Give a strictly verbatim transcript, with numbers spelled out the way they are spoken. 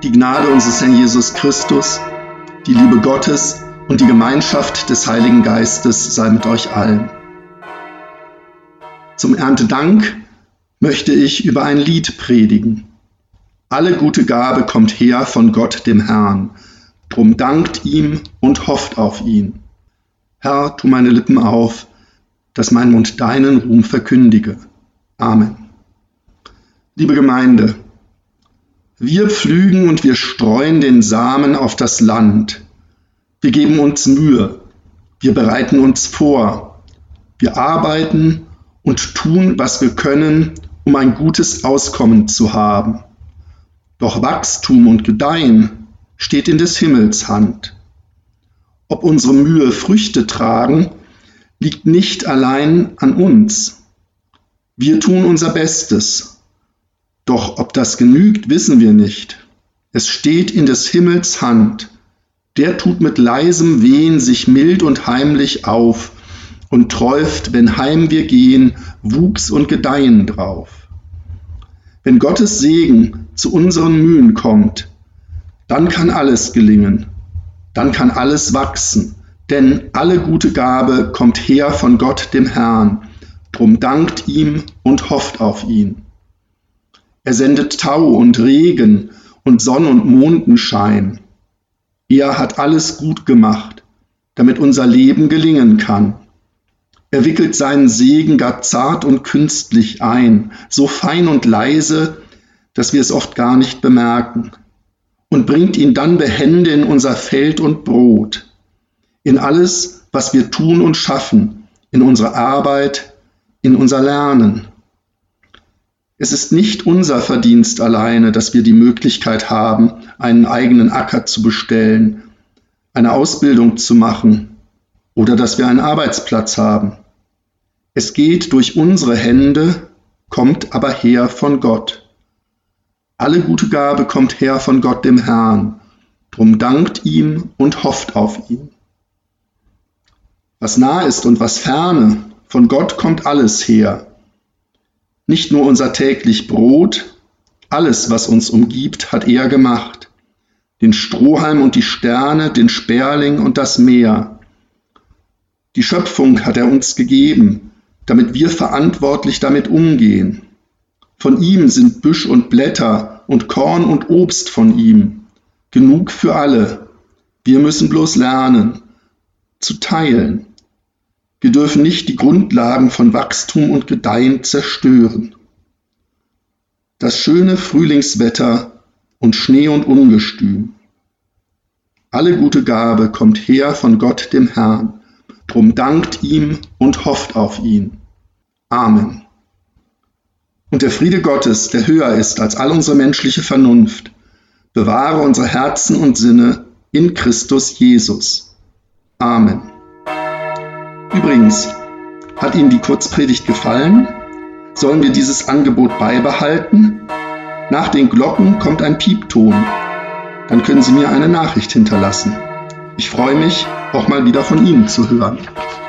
die Gnade unseres Herrn Jesus Christus, die Liebe Gottes und die Gemeinschaft des Heiligen Geistes sei mit euch allen. Zum Erntedank möchte ich über ein Lied predigen. Alle gute Gabe kommt her von Gott dem Herrn, drum dankt ihm und hofft auf ihn. Herr, tu meine Lippen auf, dass mein Mund deinen Ruhm verkündige. Amen. Liebe Gemeinde, wir pflügen und wir streuen den Samen auf das Land. Wir geben uns Mühe, wir bereiten uns vor, wir arbeiten und tun, was wir können, um ein gutes Auskommen zu haben. Doch Wachstum und Gedeihen steht in des Himmels Hand. Ob unsere Mühe Früchte tragen, liegt nicht allein an uns. Wir tun unser Bestes. Doch ob das genügt, wissen wir nicht. Es steht in des Himmels Hand. Der tut mit leisem Wehen sich mild und heimlich auf und träuft, wenn heim wir gehen, Wuchs und Gedeihen drauf. Wenn Gottes Segen zu unseren Mühen kommt, dann kann alles gelingen, dann kann alles wachsen, denn alle gute Gabe kommt her von Gott dem Herrn, drum dankt ihm und hofft auf ihn. Er sendet Tau und Regen und Sonn- und Mondenschein. Er hat alles gut gemacht, damit unser Leben gelingen kann. Er wickelt seinen Segen gar zart und künstlich ein, so fein und leise, dass wir es oft gar nicht bemerken, und bringt ihn dann behende in unser Feld und Brot, in alles, was wir tun und schaffen, in unsere Arbeit, in unser Lernen. Es ist nicht unser Verdienst alleine, dass wir die Möglichkeit haben, einen eigenen Acker zu bestellen, eine Ausbildung zu machen oder dass wir einen Arbeitsplatz haben. Es geht durch unsere Hände, kommt aber her von Gott. Alle gute Gabe kommt her von Gott dem Herrn, drum dankt ihm und hofft auf ihn. Was nah ist und was ferne, von Gott kommt alles her. Nicht nur unser täglich Brot, alles, was uns umgibt, hat er gemacht. Den Strohhalm und die Sterne, den Sperling und das Meer. Die Schöpfung hat er uns gegeben, damit wir verantwortlich damit umgehen. Von ihm sind Büsch und Blätter und Korn und Obst von ihm. Genug für alle. Wir müssen bloß lernen, zu teilen. Wir dürfen nicht die Grundlagen von Wachstum und Gedeihen zerstören. Das schöne Frühlingswetter und Schnee und Ungestüm. Alle gute Gabe kommt her von Gott dem Herrn. Drum dankt ihm und hofft auf ihn. Amen. Und der Friede Gottes, der höher ist als all unsere menschliche Vernunft, bewahre unsere Herzen und Sinne in Christus Jesus. Amen. Übrigens, hat Ihnen die Kurzpredigt gefallen? Sollen wir dieses Angebot beibehalten? Nach den Glocken kommt ein Piepton. Dann können Sie mir eine Nachricht hinterlassen. Ich freue mich, auch mal wieder von Ihnen zu hören.